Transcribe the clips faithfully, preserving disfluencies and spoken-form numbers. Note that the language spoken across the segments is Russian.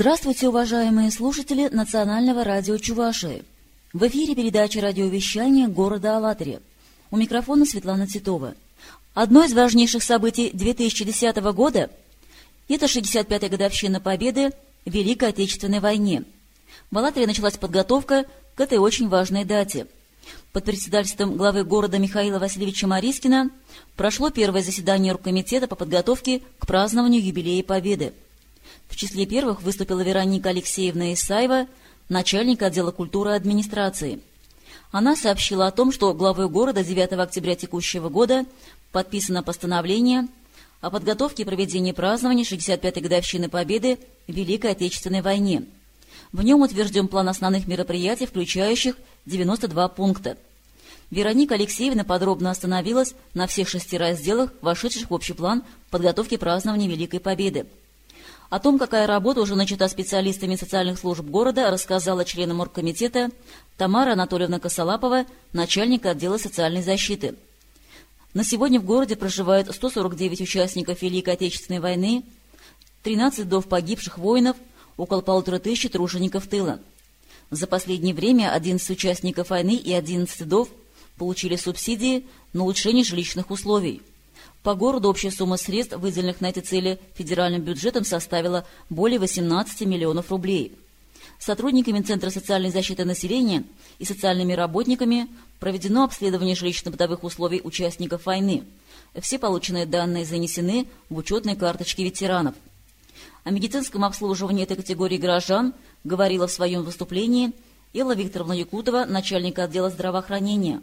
Здравствуйте, уважаемые слушатели Национального радио Чувашии. В эфире передача радиовещания города Алатыря. У микрофона Светлана Титова. Одно из важнейших событий две тысячи десятого года – это шестьдесят пятая годовщина Победы в Великой Отечественной войне. В Алатыре началась подготовка к этой очень важной дате. Под председательством главы города Михаила Васильевича Марискина прошло первое заседание оргкомитета по подготовке к празднованию юбилея Победы. В числе первых выступила Вероника Алексеевна Исаева, начальник отдела культуры и администрации. Она сообщила о том, что главой города девятого октября текущего года подписано постановление о подготовке и проведении празднования шестьдесят пятой годовщины Победы в Великой Отечественной войне. В нем утвержден план основных мероприятий, включающих девяносто два пункта. Вероника Алексеевна подробно остановилась на всех шести разделах, вошедших в общий план подготовки празднования Великой Победы. О том, какая работа уже начата специалистами социальных служб города, рассказала членам оргкомитета Тамара Анатольевна Косолапова, начальник отдела социальной защиты. На сегодня в городе проживают сто сорок девять участников Великой Отечественной войны, тринадцать вдов погибших воинов, около полутора тысяч тружеников тыла. За последнее время одиннадцать участников войны и одиннадцать вдов получили субсидии на улучшение жилищных условий. По городу общая сумма средств, выделенных на эти цели федеральным бюджетом, составила более восемнадцати миллионов рублей. Сотрудниками Центра социальной защиты населения и социальными работниками проведено обследование жилищно-бытовых условий участников войны. Все полученные данные занесены в учетные карточки ветеранов. О медицинском обслуживании этой категории граждан говорила в своем выступлении Элла Викторовна Якутова, начальник отдела здравоохранения.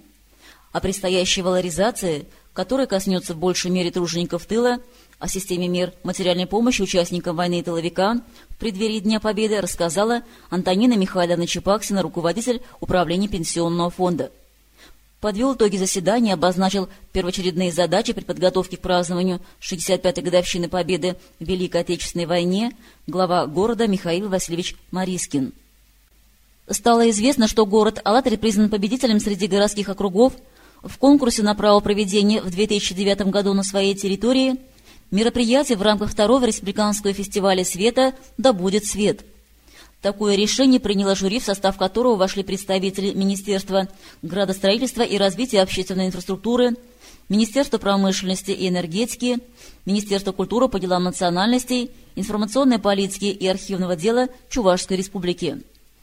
О предстоящей валоризации, которая коснется в большей мере тружеников тыла, о системе мер материальной помощи участникам войны и тыловикам в преддверии Дня Победы рассказала Антонина Михайловна Чепаксина, руководитель управления пенсионного фонда. Подвел итоги заседания, обозначил первоочередные задачи при подготовке к празднованию шестьдесят пятой годовщины Победы в Великой Отечественной войне глава города Михаил Васильевич Марискин. Стало известно, что город Алатырь признан победителем среди городских округов в конкурсе на право проведения в две тысячи девятом году на своей территории мероприятий в рамках второго республиканского фестиваля света «Да будет свет». Такое решение приняло жюри, в состав которого вошли представители Министерства градостроительства и развития общественной инфраструктуры, Министерства промышленности и энергетики, Министерства культуры по делам национальностей, информационной политики и архивного дела Чувашской республики.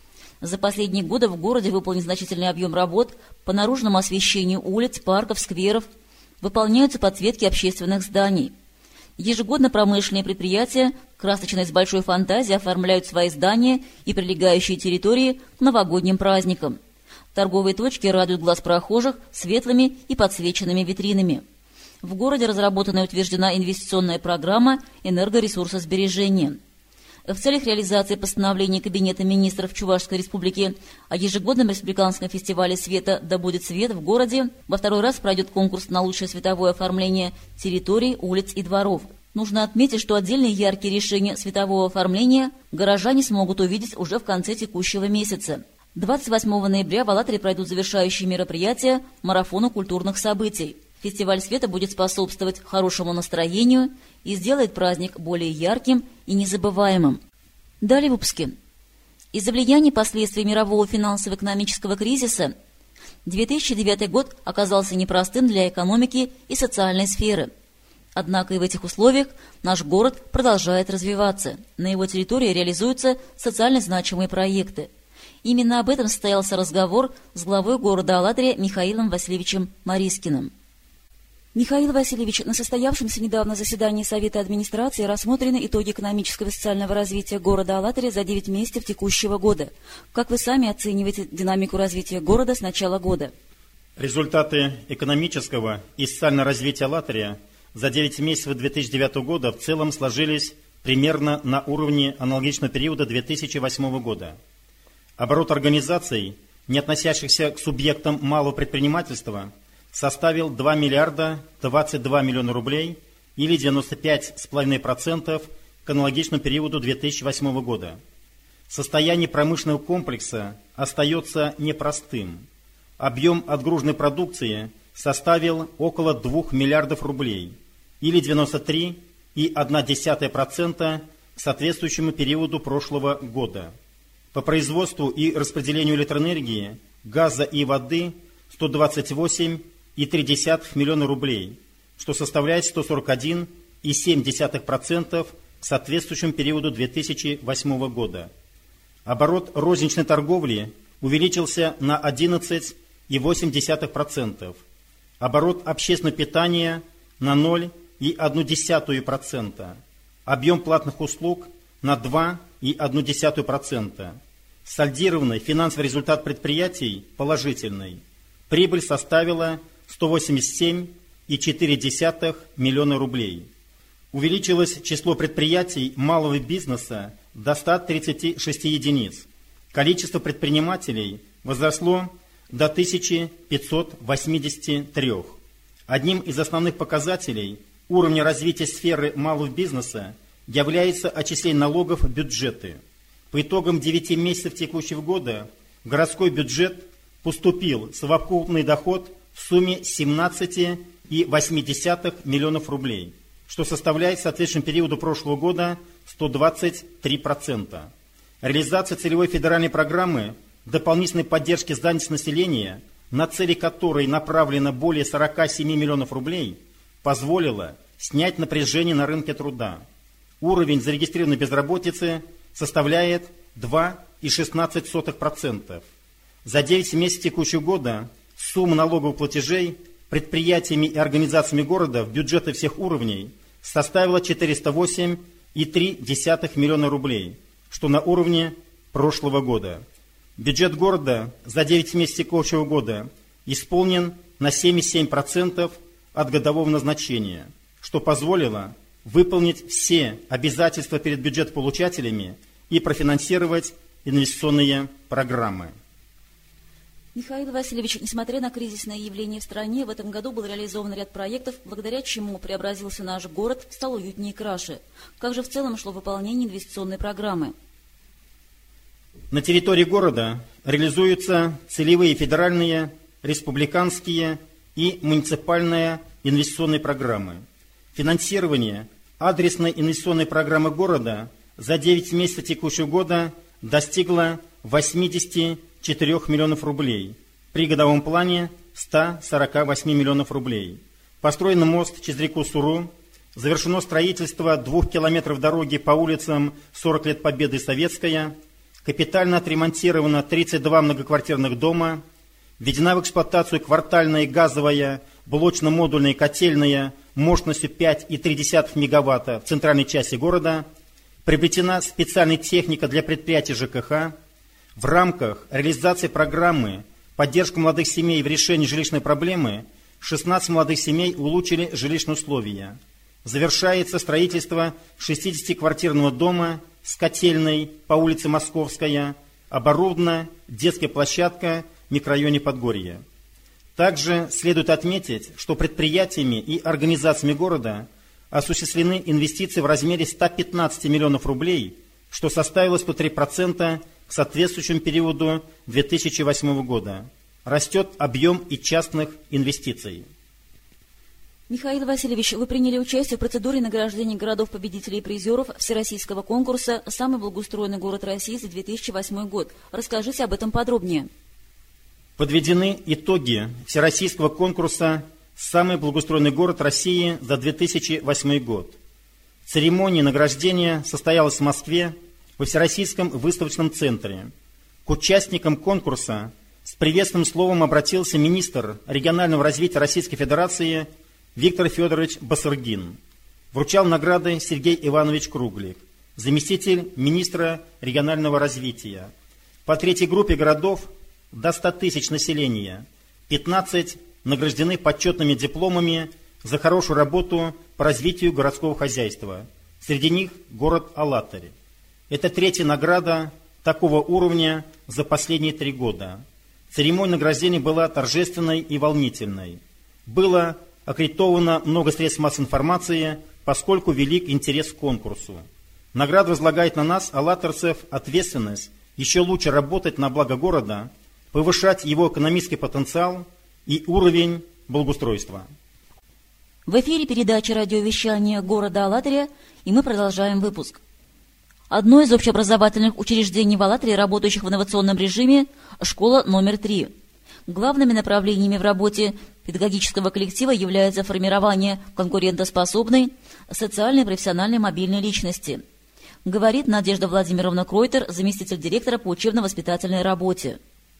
За последние годы в городе выполнен значительный объем работ по наружному освещению улиц, парков, скверов, выполняются подсветки общественных зданий. Ежегодно промышленные предприятия, красочные с большой фантазией, оформляют свои здания и прилегающие территории к новогодним праздникам. Торговые точки радуют глаз прохожих светлыми и подсвеченными витринами. В городе разработана и утверждена инвестиционная программа энергоресурсосбережения. В целях реализации постановления Кабинета министров Чувашской республики о ежегодном республиканском фестивале света «Да будет свет» в городе во второй раз пройдет конкурс на лучшее световое оформление территорий, улиц и дворов. Нужно отметить, что отдельные яркие решения светового оформления горожане смогут увидеть уже в конце текущего месяца. двадцать восьмого ноября в Алатыре пройдут завершающие мероприятия марафона культурных событий. Фестиваль света будет способствовать хорошему настроению и сделает праздник более ярким и незабываемым. Далее в выпуске. Из-за влияния последствий мирового финансово-экономического кризиса две тысячи девятый год оказался непростым для экономики и социальной сферы. Однако и в этих условиях наш город продолжает развиваться. На его территории реализуются социально значимые проекты. Именно об этом состоялся разговор с главой города Алатыря Михаилом Васильевичем Марискиным. Михаил Васильевич, на состоявшемся недавно заседании Совета администрации рассмотрены итоги экономического и социального развития города Алатыря за девять месяцев текущего года. Как вы сами оцениваете динамику развития города с начала года? Результаты экономического и социального развития Алатыря за девять месяцев две тысячи девятого года в целом сложились примерно на уровне аналогичного периода две тысячи восьмого года. Оборот организаций, не относящихся к субъектам малого предпринимательства, составил два миллиарда двадцать два миллиона рублей или девяносто пять целых пять десятых процента к аналогичному периоду две тысячи восьмого года. Состояние промышленного комплекса остается непростым. Объем отгруженной продукции составил около двух миллиардов рублей или девяносто три целых одна десятая процента соответствующему периоду прошлого года. По производству и распределению электроэнергии, газа и воды сто двадцать восемь и три десятых миллиона рублей, что составляет сто сорок один и семь десятых процента к соответствующему периоду две тысячи восьмого года. Оборот розничной торговли увеличился на одиннадцать и восемь десятых процента, оборот общественного питания на ноль и одну десятую процента, объем платных услуг на два и одну десятую процента. Сольдированный финансовый результат предприятий положительный. Прибыль составила сто восемьдесят семь и четыре десятых миллиона рублей. Увеличилось число предприятий малого бизнеса до ста тридцати шести единиц. Количество предпринимателей возросло до тысячи пятисот восьмидесяти трёх. Одним из основных показателей уровня развития сферы малого бизнеса является отчисление налогов в бюджеты. По итогам девяти месяцев текущего года в городской бюджет поступил совокупный доход в сумме семнадцать и восемь десятых миллионов рублей, что составляет в соответствующем периоду прошлого года сто двадцать три процента. Реализация целевой федеральной программы дополнительной поддержки занятости населения, на цели которой направлено более сорока семи миллионов рублей, позволила снять напряжение на рынке труда. Уровень зарегистрированной безработицы составляет два и шестнадцать сотых процента. За девять месяцев текущего года сумма налоговых платежей предприятиями и организациями города в бюджеты всех уровней составила четыреста восемь и три десятых миллиона рублей, что на уровне прошлого года. Бюджет города за девять месяцев текущего года исполнен на семьдесят семь процентов от годового назначения, что позволило выполнить все обязательства перед бюджетополучателями и профинансировать инвестиционные программы. Михаил Васильевич, несмотря на кризисное явление в стране, в этом году был реализован ряд проектов, благодаря чему преобразился наш город, стал уютнее и краше. Как же в целом шло выполнение инвестиционной программы? На территории города реализуются целевые федеральные, республиканские и муниципальные инвестиционные программы. Финансирование адресной инвестиционной программы города за девять месяцев текущего года достигло восьмидесяти четырёх миллионов рублей, при годовом плане ста сорока восьми миллионов рублей. Построен мост через реку Суру, завершено строительство двух километров дороги по улицам сорок лет Победы и Советская, капитально отремонтировано тридцать два многоквартирных дома, введена в эксплуатацию квартальная газовая блочно-модульная котельная мощностью пять и три десятых мегаватта в центральной части города, приобретена специальная техника для предприятий ЖКХ. В рамках реализации программы «Поддержка молодых семей в решении жилищной проблемы» шестнадцать молодых семей улучшили жилищные условия. Завершается строительство шестидесятиквартирного дома с котельной по улице Московская, оборудована детская площадка в микрорайоне Подгорье. Также следует отметить, что предприятиями и организациями города осуществлены инвестиции в размере ста пятнадцати миллионов рублей, что составило сто три процента к соответствующему периоду две тысячи восьмого года. Растет объем и частных инвестиций. Михаил Васильевич, вы приняли участие в процедуре награждения городов-победителей и призеров Всероссийского конкурса «Самый благоустроенный город России» за две тысячи восьмой год. Расскажите об этом подробнее. Подведены итоги Всероссийского конкурса «Самый благоустроенный город России» за две тысячи восьмой год. Церемония награждения состоялась в Москве во Всероссийском выставочном центре. К участникам конкурса с приветственным словом обратился министр регионального развития Российской Федерации Виктор Федорович Басаргин. Вручал награды Сергей Иванович Круглик, заместитель министра регионального развития. По третьей группе городов до ста тысяч населения пятнадцать награждены почетными дипломами за хорошую работу по развитию городского хозяйства. Среди них город Алатырь. Это третья награда такого уровня за последние три года. Церемония награждения была торжественной и волнительной. Было аккредитовано много средств массовой информации, поскольку велик интерес к конкурсу. Награда возлагает на нас, алатырцев, ответственность еще лучше работать на благо города, повышать его экономический потенциал и уровень благоустройства. В эфире передача радиовещания города Алатыря, и мы продолжаем выпуск. Одно из общеобразовательных учреждений в Алатыре, работающих в инновационном режиме, школа номер три. Главными направлениями в работе педагогического коллектива является формирование конкурентоспособной, социальной и профессиональной мобильной личности, говорит Надежда Владимировна Кройтер, заместитель директора по учебно-воспитательной работе.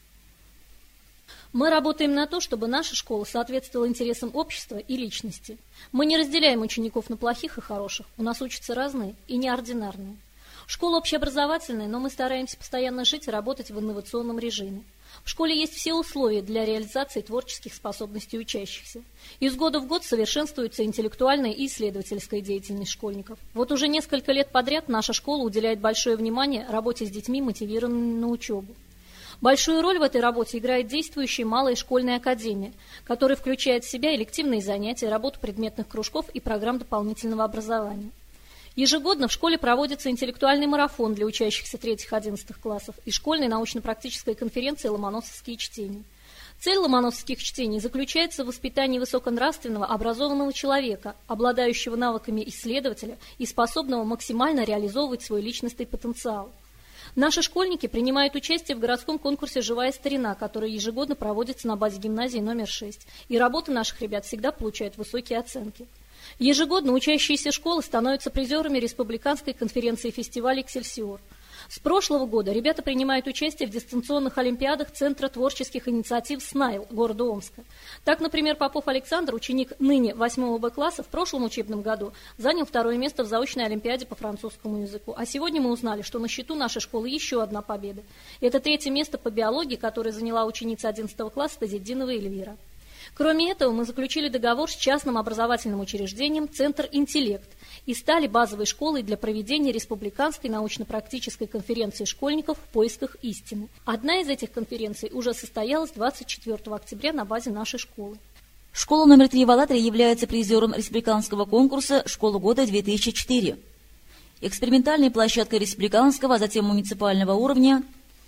Мы работаем на то, чтобы наша школа соответствовала интересам общества и личности. Мы не разделяем учеников на плохих и хороших. У нас учатся разные и неординарные. Школа общеобразовательная, но мы стараемся постоянно жить и работать в инновационном режиме. В школе есть все условия для реализации творческих способностей учащихся. Из года в год совершенствуется интеллектуальная и исследовательская деятельность школьников. Вот уже несколько лет подряд наша школа уделяет большое внимание работе с детьми, мотивированными на учебу. Большую роль в этой работе играет действующая малая школьная академия, которая включает в себя элективные занятия, работу предметных кружков и программ дополнительного образования. Ежегодно в школе проводится интеллектуальный марафон для учащихся третьих-одиннадцатых классов и школьная научно-практическая конференция «Ломоносовские чтения». Цель ломоносовских чтений заключается в воспитании высоконравственного, образованного человека, обладающего навыками исследователя и способного максимально реализовывать свой личностный потенциал. Наши школьники принимают участие в городском конкурсе «Живая старина», который ежегодно проводится на базе гимназии номер шесть, и работы наших ребят всегда получают высокие оценки. Ежегодно учащиеся школы становятся призерами республиканской конференции фестиваля «Эксельсиор». С прошлого года ребята принимают участие в дистанционных олимпиадах Центра творческих инициатив «СНАИЛ» города Омска. Так, например, Попов Александр, ученик ныне восьмого Б класса, в прошлом учебном году занял второе место в заочной олимпиаде по французскому языку. А сегодня мы узнали, что на счету нашей школы еще одна победа. Это третье место по биологии, которое заняла ученица одиннадцатого класса Тазетдинова Эльвира. Кроме этого, мы заключили договор с частным образовательным учреждением «Центр Интеллект» и стали базовой школой для проведения республиканской научно-практической конференции школьников в поисках истины. Одна из этих конференций уже состоялась двадцать четвёртого октября на базе нашей школы. Школа номер три в Алатыре является призером республиканского конкурса «Школа года-две тысячи четыре». Экспериментальной площадкой республиканского, а затем муниципального уровня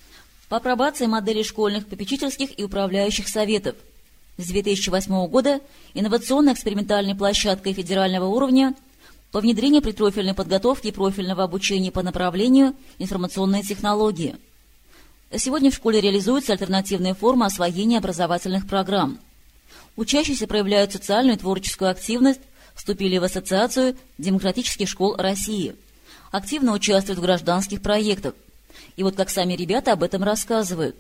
по апробации моделей школьных попечительских и управляющих советов. С две тысячи восьмого года инновационно-экспериментальной площадкой федерального уровня по внедрению предпрофильной подготовки и профильного обучения по направлению информационные технологии. Сегодня в школе реализуются альтернативные формы освоения образовательных программ. Учащиеся проявляют социальную и творческую активность, вступили в Ассоциацию демократических школ России, активно участвуют в гражданских проектах. И вот как сами ребята об этом рассказывают.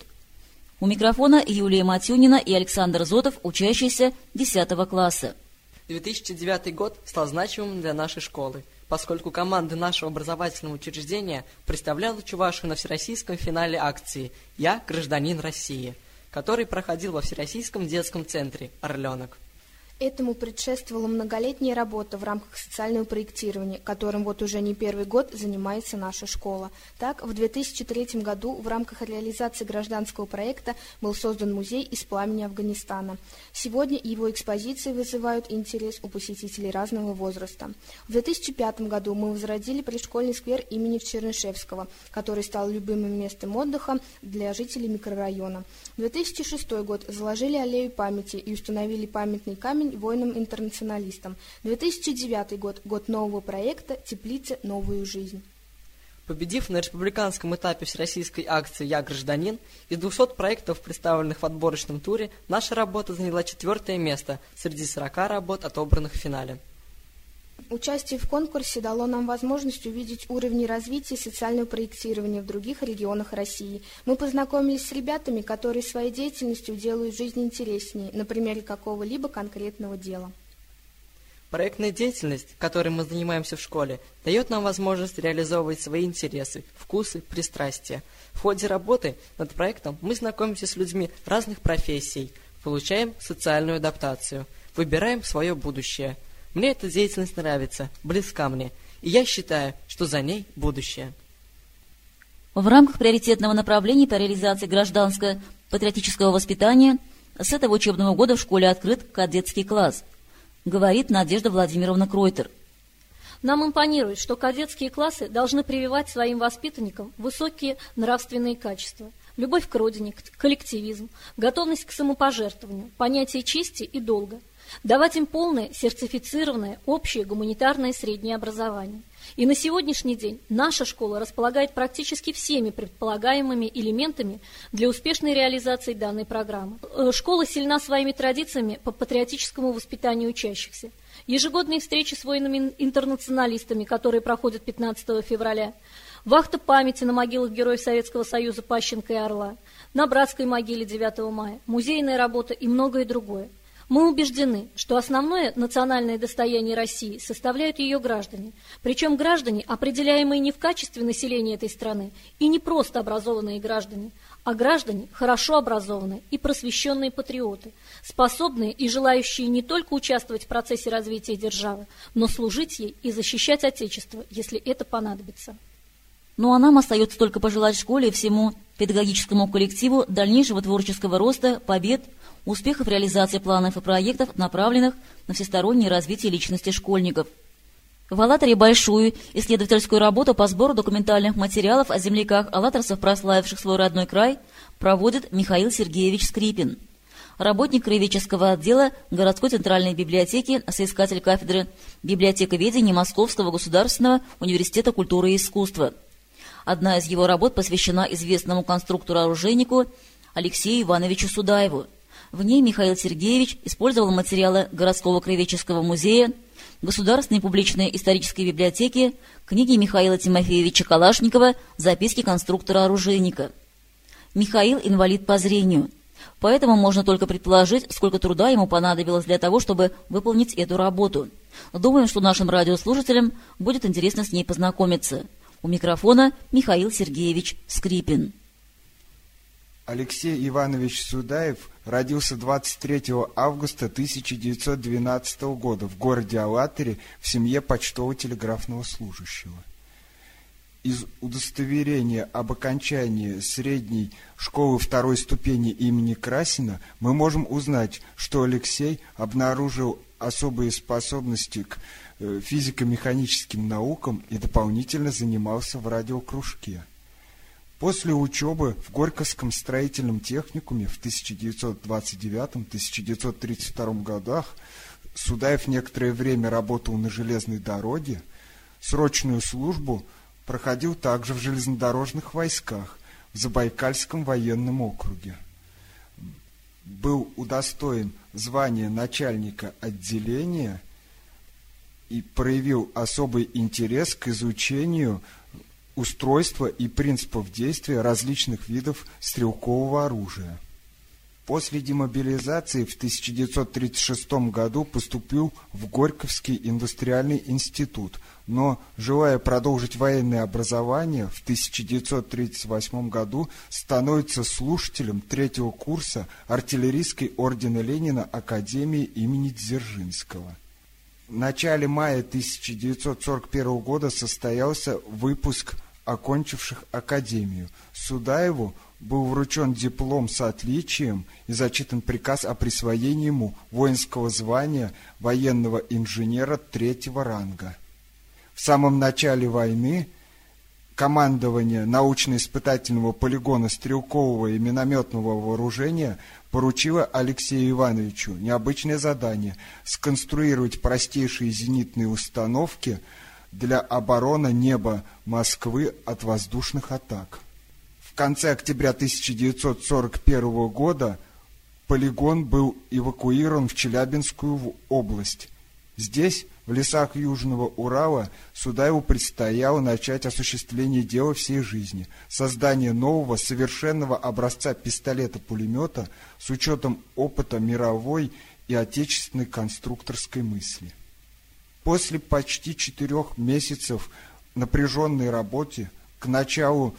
У микрофона Юлия Матюнина и Александр Зотов, учащиеся десятого класса. две тысячи девятый год стал значимым для нашей школы, поскольку команда нашего образовательного учреждения представляла Чувашию на всероссийском финале акции «Я гражданин России», который проходил во Всероссийском детском центре «Орленок». Этому предшествовала многолетняя работа в рамках социального проектирования, которым вот уже не первый год занимается наша школа. Так, в две тысячи третьем году в рамках реализации гражданского проекта был создан музей из пламени Афганистана. Сегодня его экспозиции вызывают интерес у посетителей разного возраста. В две тысячи пятом году мы возродили предшкольный сквер имени Чернышевского, который стал любимым местом отдыха для жителей микрорайона. В две тысячи шестой год заложили аллею памяти и установили памятный камень воинам-интернационалистам. две тысячи девятый год – год нового проекта «Теплицы. Новую жизнь». Победив на республиканском этапе всероссийской акции «Я гражданин», из двухсот проектов, представленных в отборочном туре, наша работа заняла четвертое место среди сорока работ, отобранных в финале. Участие в конкурсе дало нам возможность увидеть уровни развития социального проектирования в других регионах России. Мы познакомились с ребятами, которые своей деятельностью делают жизнь интереснее, на примере какого-либо конкретного дела. Проектная деятельность, которой мы занимаемся в школе, дает нам возможность реализовывать свои интересы, вкусы, пристрастия. В ходе работы над проектом мы знакомимся с людьми разных профессий, получаем социальную адаптацию, выбираем свое будущее. Мне эта деятельность нравится, близка мне, и я считаю, что за ней будущее. В рамках приоритетного направления по реализации гражданско-патриотического воспитания с этого учебного года в школе открыт кадетский класс, говорит Надежда Владимировна Кройтер. Нам импонирует, что кадетские классы должны прививать своим воспитанникам высокие нравственные качества, любовь к родине, коллективизм, готовность к самопожертвованию, понятие чести и долга. давать им полное, сертифицированное, общее гуманитарное среднее образование. И на сегодняшний день наша школа располагает практически всеми предполагаемыми элементами для успешной реализации данной программы. Школа сильна своими традициями по патриотическому воспитанию учащихся. Ежегодные встречи с воинами-интернационалистами, которые проходят пятнадцатого февраля, вахта памяти на могилах Героев Советского Союза Пащенко и Орла, на Братской могиле девятого мая, музейная работа и многое другое. Мы убеждены, что основное национальное достояние России составляют ее граждане, причем граждане, определяемые не в качестве населения этой страны, и не просто образованные граждане, а граждане, хорошо образованные и просвещенные патриоты, способные и желающие не только участвовать в процессе развития державы, но служить ей и защищать Отечество, если это понадобится. Ну а нам остается только пожелать школе и всему педагогическому коллективу дальнейшего творческого роста, побед, успехов реализации планов и проектов, направленных на всестороннее развитие личности школьников. В Алатыре большую исследовательскую работу по сбору документальных материалов о земляках алатырцев, прославивших свой родной край, проводит Михаил Сергеевич Скрипин. Работник краеведческого отдела городской центральной библиотеки, соискатель кафедры библиотековедения Московского государственного университета культуры и искусства. Одна из его работ посвящена известному конструктору-оружейнику Алексею Ивановичу Судаеву. В ней Михаил Сергеевич использовал материалы городского краеведческого музея, Государственной публичной исторической библиотеки, книги Михаила Тимофеевича Калашникова, записки конструктора-оружейника. Михаил инвалид по зрению, поэтому можно только предположить, сколько труда ему понадобилось для того, чтобы выполнить эту работу. Думаем, что нашим радиослушателям будет интересно с ней познакомиться. У микрофона Михаил Сергеевич Скрипин. Алексей Иванович Судаев родился двадцать третьего августа тысяча девятьсот двенадцатого года в городе Алатыре в семье почтово-телеграфного служащего. Из удостоверения об окончании средней школы второй ступени имени Красина мы можем узнать, что Алексей обнаружил особые способности к физико-механическим наукам и дополнительно занимался в радиокружке. После учебы в Горьковском строительном техникуме в тысяча девятьсот двадцать девятом — тысяча девятьсот тридцать втором годах Судаев некоторое время работал на железной дороге, срочную службу проходил также в железнодорожных войсках в Забайкальском военном округе. Был удостоен звания начальника отделения и проявил особый интерес к изучению устройства и принципов действия различных видов стрелкового оружия. После демобилизации в тысяча девятьсот тридцать шестом году поступил в Горьковский индустриальный институт, но, желая продолжить военное образование, в тысяча девятьсот тридцать восьмом году становится слушателем третьего курса артиллерийской ордена Ленина Академии имени Дзержинского. В начале мая тысяча девятьсот сорок первого года состоялся выпуск окончивших академию. Судаеву был вручен диплом с отличием и зачитан приказ о присвоении ему воинского звания военного инженера третьего ранга. В самом начале войны командование научно-испытательного полигона стрелкового и минометного вооружения поручило Алексею Ивановичу необычное задание – сконструировать простейшие зенитные установки для обороны неба Москвы от воздушных атак. В конце октября тысяча девятьсот сорок первого года полигон был эвакуирован в Челябинскую область. Здесь, в лесах Южного Урала, Судаеву предстояло начать осуществление дела всей жизни – создание нового, совершенного образца пистолета-пулемета с учетом опыта мировой и отечественной конструкторской мысли. После почти четырех месяцев напряженной работы к началу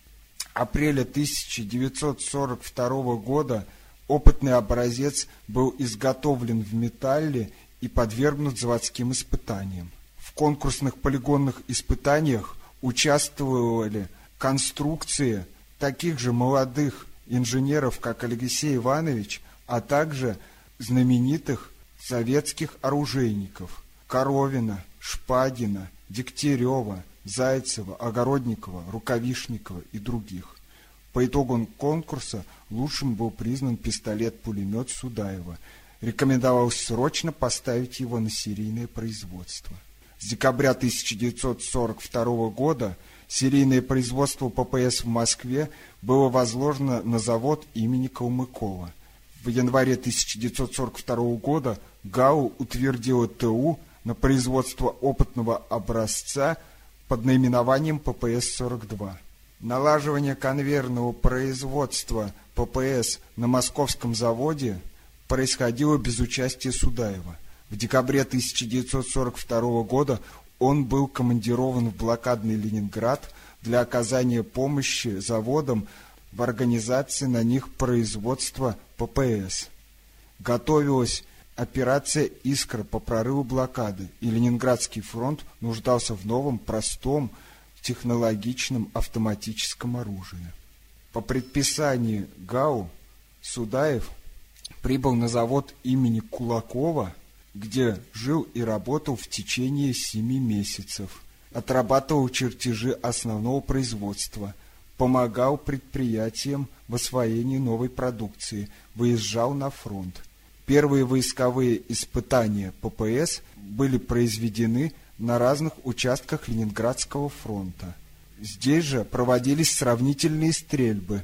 апреля тысяча девятьсот сорок второго года опытный образец был изготовлен в металле и подвергнут заводским испытаниям. В конкурсных полигонных испытаниях участвовали конструкции таких же молодых инженеров, как Алексей Иванович, а также знаменитых советских оружейников Коровина, Шпагина, Дегтярева, Зайцева, Огородникова, Рукавишникова и других. По итогам конкурса лучшим был признан пистолет-пулемет Судаева. рекомендовалось срочно поставить его на серийное производство. С декабря тысяча девятьсот сорок второго года серийное производство ППС в Москве было возложено на завод имени Калмыкова. В январе тысяча девятьсот сорок второго года ГАУ утвердила ТУ на производство опытного образца под наименованием ППС сорок два. Налаживание конвейерного производства ППС на московском заводе происходило без участия Судаева. В декабре тысяча девятьсот сорок второго года он был командирован в блокадный Ленинград для оказания помощи заводам в организации на них производства ППС. Готовилась операция «Искра» по прорыву блокады, и Ленинградский фронт нуждался в новом, простом, технологичном автоматическом оружии. По предписанию ГАУ Судаев прибыл на завод имени Кулакова, где жил и работал в течение семи месяцев, отрабатывал чертежи основного производства, помогал предприятиям в освоении новой продукции, выезжал на фронт. Первые войсковые испытания ППС были произведены на разных участках Ленинградского фронта. Здесь же проводились сравнительные стрельбы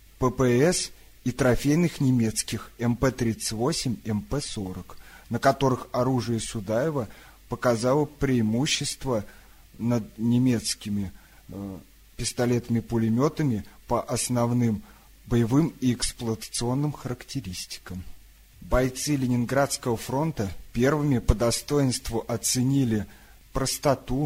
ППС и трофейных немецких эм пэ тридцать восемь, эм пэ сорок, на которых оружие Судаева показало преимущество над немецкими э, пистолетами-пулеметами по основным боевым и эксплуатационным характеристикам. Бойцы Ленинградского фронта первыми по достоинству оценили простоту,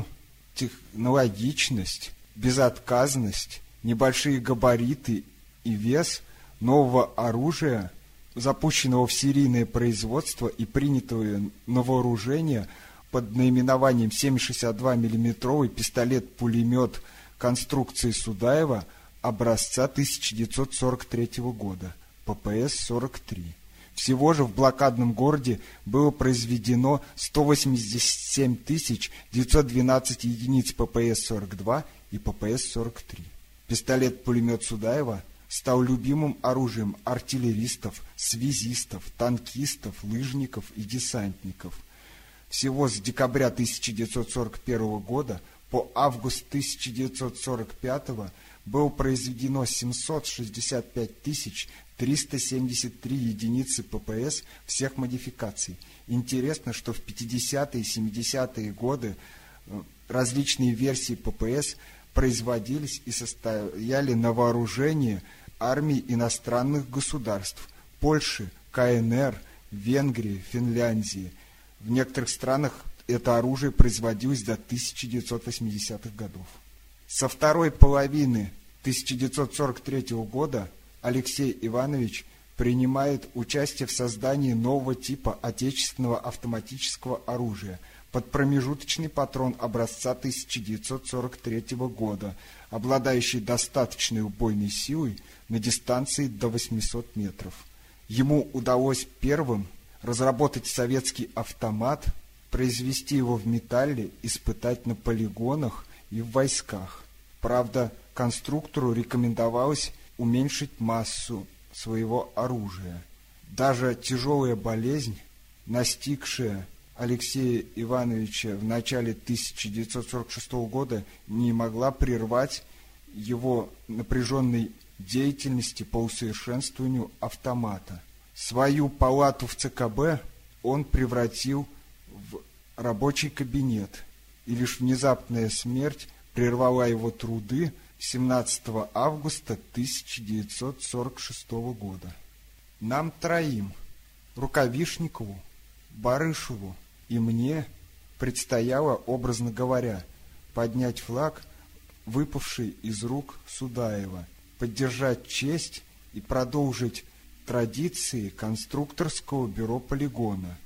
технологичность, безотказность, небольшие габариты и вес нового оружия, запущенного в серийное производство и принятого на вооружение под наименованием семь шестьдесят два миллиметровый пистолет-пулемет конструкции Судаева образца тысяча девятьсот сорок третьего года, ППС сорок три. Всего же в блокадном городе было произведено сто восемьдесят семь тысяч девятьсот двенадцать единиц ППС сорок два и ППС сорок три. Пистолет-пулемет Судаева стал любимым оружием артиллеристов, связистов, танкистов, лыжников и десантников. Всего с декабря тысяча девятьсот сорок первого года по август тысяча девятьсот сорок пятого было произведено семьсот шестьдесят пять тысяч триста семьдесят три единицы ППС всех модификаций. Интересно, что в пятидесятые и семидесятые годы различные версии ППС производились и состояли на вооружении армий иностранных государств – Польши, ка эн эр, Венгрии, Финляндии. В некоторых странах это оружие производилось до тысяча девятьсот восьмидесятых годов. Со второй половины тысяча девятьсот сорок третьего года Алексей Иванович принимает участие в создании нового типа отечественного автоматического оружия под промежуточный патрон образца тысяча девятьсот сорок третьего года, обладающий достаточной убойной силой на дистанции до восьмисот метров. Ему удалось первым разработать советский автомат, произвести его в металле, испытать на полигонах и в войсках. Правда, конструктору рекомендовалось уменьшить массу своего оружия. Даже тяжелая болезнь, настигшая Алексея Ивановича в начале тысяча девятьсот сорок шестого года, не могла прервать его напряженной деятельности по усовершенствованию автомата. Свою палату в цэ ка бэ он превратил в рабочий кабинет, и лишь внезапная смерть прервала его труды семнадцатого августа тысяча девятьсот сорок шестого года. Нам троим, Рукавишникову, Барышеву и мне, предстояло, образно говоря, поднять флаг, выпавший из рук Судаева, поддержать честь и продолжить традиции конструкторского бюро полигона,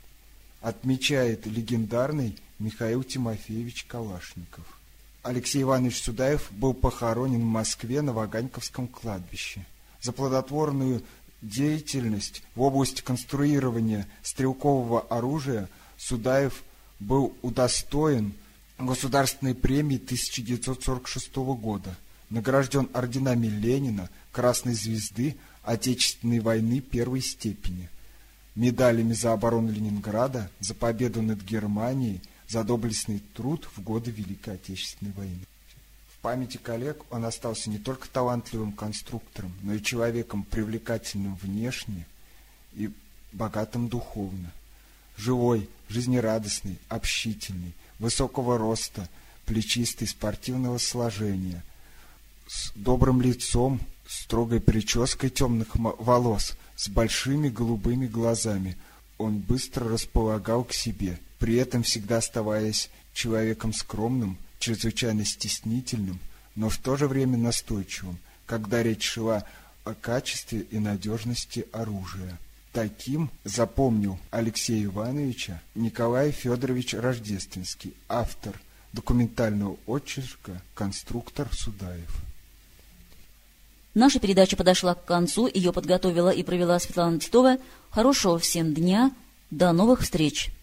отмечает легендарный Михаил Тимофеевич Калашников. Алексей Иванович Судаев был похоронен в Москве на Ваганьковском кладбище. За плодотворную деятельность в области конструирования стрелкового оружия Судаев был удостоен Государственной премии тысяча девятьсот сорок шестого года, награжден орденами Ленина, Красной Звезды, Отечественной войны первой степени. медалями за оборону Ленинграда, за победу над Германией, за доблестный труд в годы Великой Отечественной войны. В памяти коллег он остался не только талантливым конструктором, но и человеком привлекательным внешне и богатым духовно. Живой, жизнерадостный, общительный, высокого роста, плечистый, спортивного сложения, с добрым лицом, строгой прической темных волос, с большими голубыми глазами. Он быстро располагал к себе, при этом всегда оставаясь человеком скромным, чрезвычайно стеснительным, но в то же время настойчивым, когда речь шла о качестве и надежности оружия. Таким запомнил Алексея Ивановича Николай Федорович Рождественский, автор документального очерка «Конструктор Судаев». Наша передача подошла к концу, ее подготовила и провела Светлана Титова. Хорошего всем дня, до новых встреч!